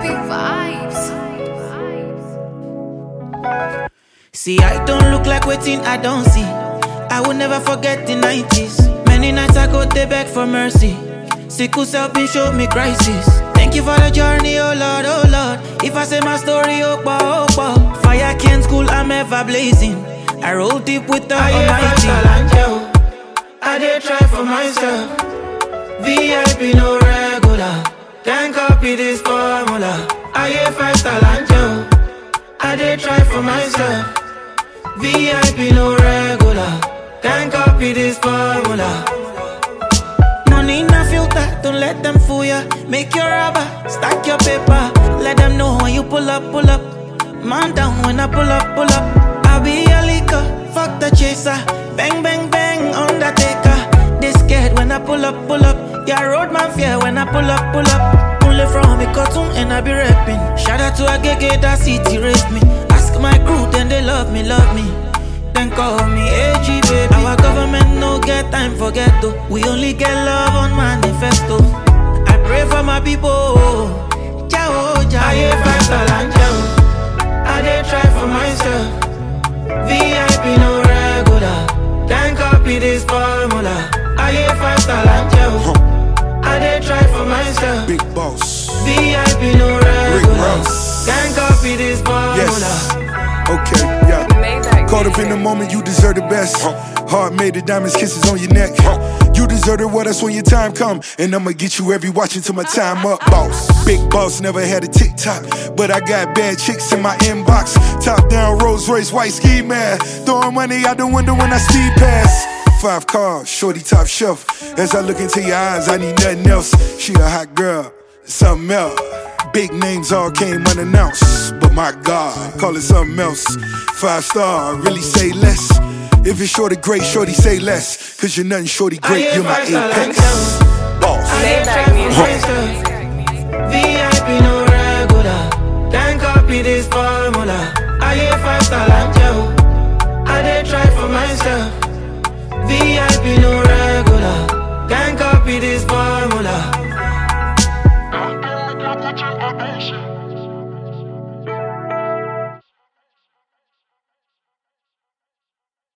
See, I don't look like waiting, I don't see. I will never forget the 90s. Many nights I go there beg for mercy. Sickle self been showed me crisis. Thank you for the journey, oh Lord, oh Lord. If I say my story, oh boy. Fire can't cool, I'm ever blazing. I roll deep with the Almighty. I did try for myself. VIP no regular. Can't copy this formula. I hear 5-star Angel. I did try for myself. VIP no regular. Can't copy this formula. Money in a filter, don't let them fool ya. Make your rubber, stack your paper. Let them know when you pull up. Man down when I pull up. I'll be a liquor, fuck the chaser. Bang, Undertaker. They scared when I pull up. Yeah, road man fear when I pull up. Only from me cartoon and I be rapping. Shout out to Agege, that city raised me. Ask my crew, then they love me. Then call me AG, baby. Our government no get time for ghetto. We only get love on manifesto. I pray for my people. Ciao. I hear 5-star Angel. I did try for myself. VIP no regular. Can't copy this formula. I hear 5-star Angel. I did try for myself. Big boss. VIP no regular. Can't copy this formula. Yes. Okay, yeah. Caught up in the moment, you deserve the best. Heart made of diamonds, kisses on your neck. You deserve it, well, that's when your time come. And I'ma get you every watch until my time up. Boss, big boss, never had a TikTok. But I got bad chicks in my inbox. Top down Rolls Royce, white ski mask. Throwing money out the window when I speed past. 5 cars, shorty top shelf. As I look into your eyes, I need nothing else. She a hot girl, something else. Big names all came unannounced. But my God, call it something else. 5-star, really say less. If it's shorty great, shorty say less. Cause you're nothing shorty great, you're my apex. Boss. VIP no regular. Can't copy this formula. I hear 5-star Angel. I did try for myself. VIP no regular.